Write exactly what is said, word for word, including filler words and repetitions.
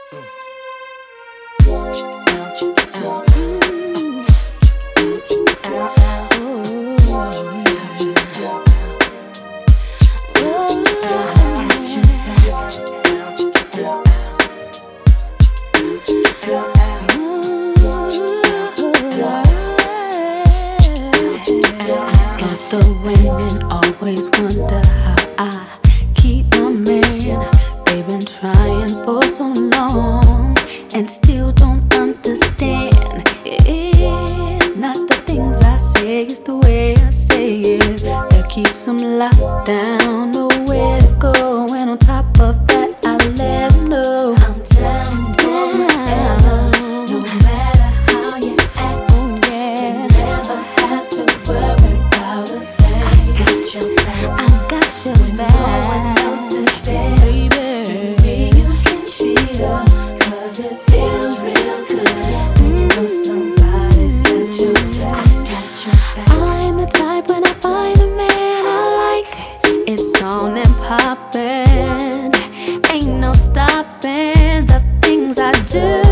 The women always wonder how I keep my man. They've been trying for so long and still don't understand. It's not the things I say, it's the way I say it that keeps them locked down. Nowhere to go, and on top of that, I let them know I'm down, down. No matter how you act, oh yeah, you never have to worry about a thing. I got your back, I got your when back. No one else is there, baby. Maybe you can cheat her, 'cause it feels real good when you know somebody's got your back. I got your back. I ain't the type when I find a man I like, it's on and poppin'. Ain't no stopping the things I do.